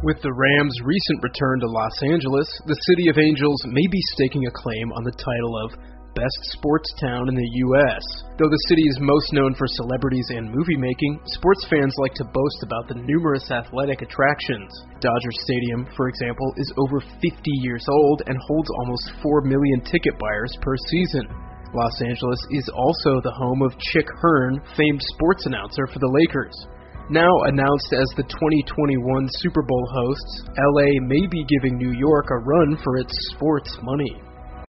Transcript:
With the Rams' recent return to Los Angeles, the City of Angels may be staking a claim on the title of Best Sports Town in the U.S. Though the city is most known for celebrities and movie making, sports fans like to boast about the numerous athletic attractions. Dodger Stadium, for example, is over 50 years old and holds almost 4 million ticket buyers per season. Los Angeles is also the home of Chick Hearn, famed sports announcer for the Lakers. Now announced as the 2021 Super Bowl hosts, LA may be giving New York a run for its sports money.